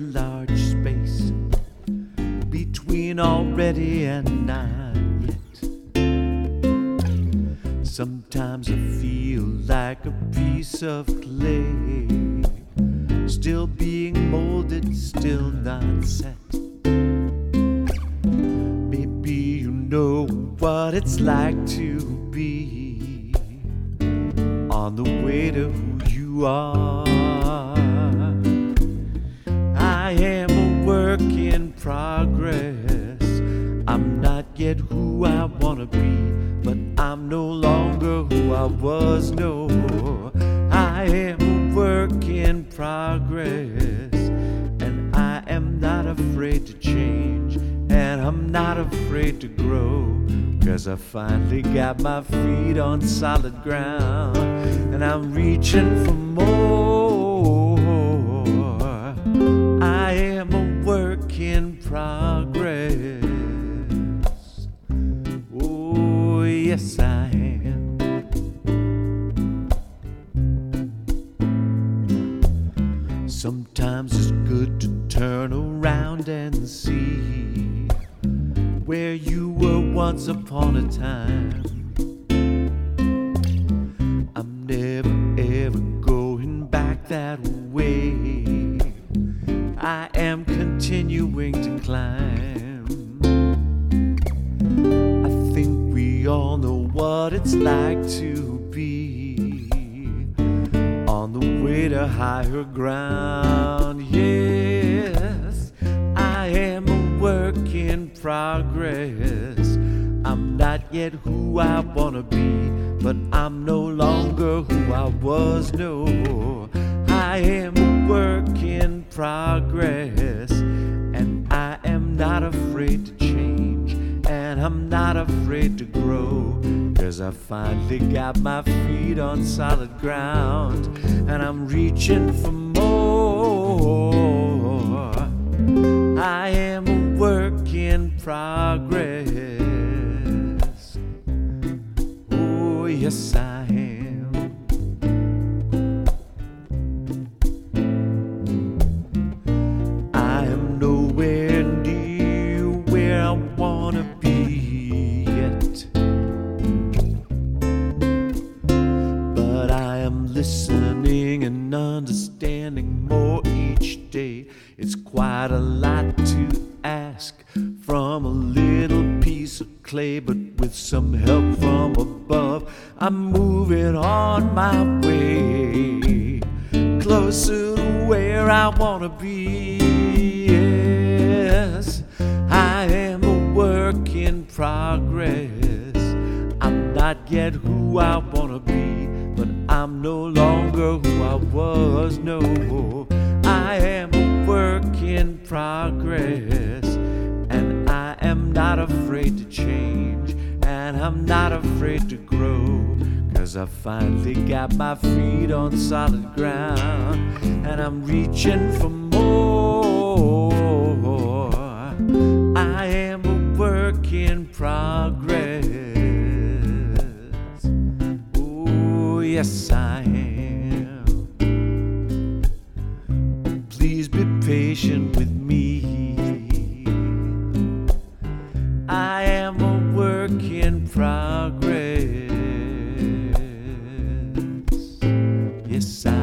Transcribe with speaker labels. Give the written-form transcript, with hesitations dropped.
Speaker 1: large space between already and not yet. Sometimes I feel like a piece of clay, still being molded, still not set. Maybe you know what it's like to be on the way to who you are. I am a work in progress. I'm not yet who I wanna be, but I'm no longer who I was. No, I am a work in progress, and I am not afraid to change, and I'm not afraid to grow, 'cause I finally got my feet on solid ground, and I'm reaching for more. I am a work in progress. Oh, yes, I am. Sometimes it's good to turn around and see where you were once upon a time. I'm never ever going back that way. I am continuing to climb. I think we all know what it's like to be on the way to higher ground. Yes, I am a work in progress. I'm not yet who I wanna be, but I'm no longer who I was. No, I am a work in progress, and I am not afraid to change, and I'm not afraid to grow, 'cause I finally got my feet on solid ground, and I'm reaching for more. I am a work in progress. Oh, yes, I am. I am nowhere near where I wanna be yet, but I am listening and understanding more each day. It's quite a lot to ask from a little piece of clay, but with some help from above, I'm moving on my way, closer to where I wanna be. Yes, I am a work in progress. I'm not yet who I wanna be, but I'm no longer who I was. No, I am a work in progress, and I am not afraid to change, and I'm not afraid to grow, 'cause I finally got my feet on solid ground, and I'm reaching for more. I am a work in progress. Oh, yes, I am. Please be patient with me. I am a work in progress. Yes, I